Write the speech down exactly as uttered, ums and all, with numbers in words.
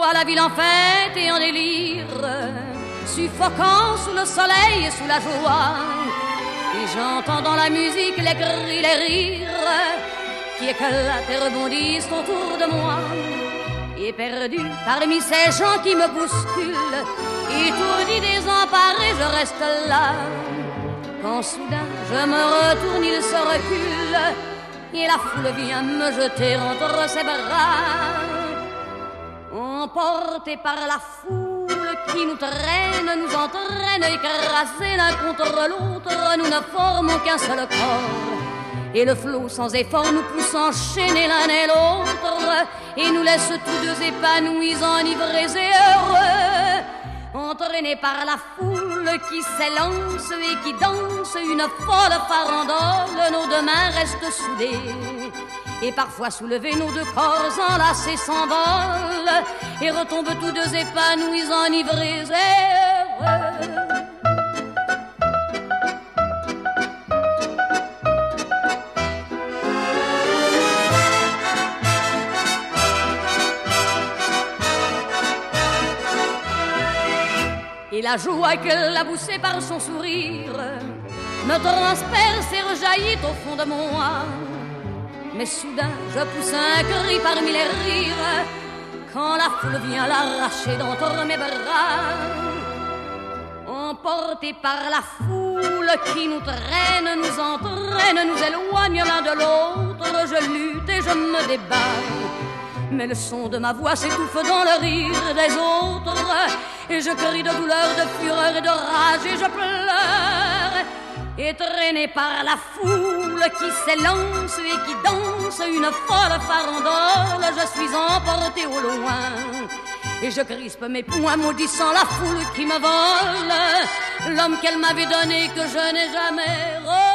vois la ville en fête et en délire, suffocant sous le soleil et sous la joie. Et j'entends dans la musique les cris, les rires qui éclatent et rebondissent autour de moi. Et perdu parmi ces gens qui me bousculent, étourdi, désemparé, je reste là. Quand soudain je me retourne, il se recule et la foule vient me jeter entre ses bras. Emportés par la foule qui nous traîne, nous entraîne, écrasés l'un contre l'autre, nous ne formons qu'un seul corps. Et le flot sans effort nous pousse enchaîner l'un et l'autre, et nous laisse tous deux épanouis, enivrés et heureux. Entraînés par la foule qui s'élance et qui danse une folle farandole, nos deux mains restent soudées. Et parfois soulevés, nos deux corps enlacés s'envolent et retombent tous deux épanouis, enivrés et heureux. Et la joie qu'elle a poussée par son sourire me transperce et rejaillit au fond de moi. Mais soudain je pousse un cri parmi les rires quand la foule vient l'arracher d'entre mes bras. Emportés par la foule qui nous traîne, nous entraîne, nous éloigne l'un de l'autre, je lutte et je me débat. Mais le son de ma voix s'étouffe dans le rire des autres, et je crie de douleur, de fureur et de rage, et je pleure. Et traîné par la foule qui s'élance et qui danse une folle farandole, je suis emporté au loin. Et je crispe mes poings maudissant la foule qui me vole l'homme qu'elle m'avait donné que je n'ai jamais revu.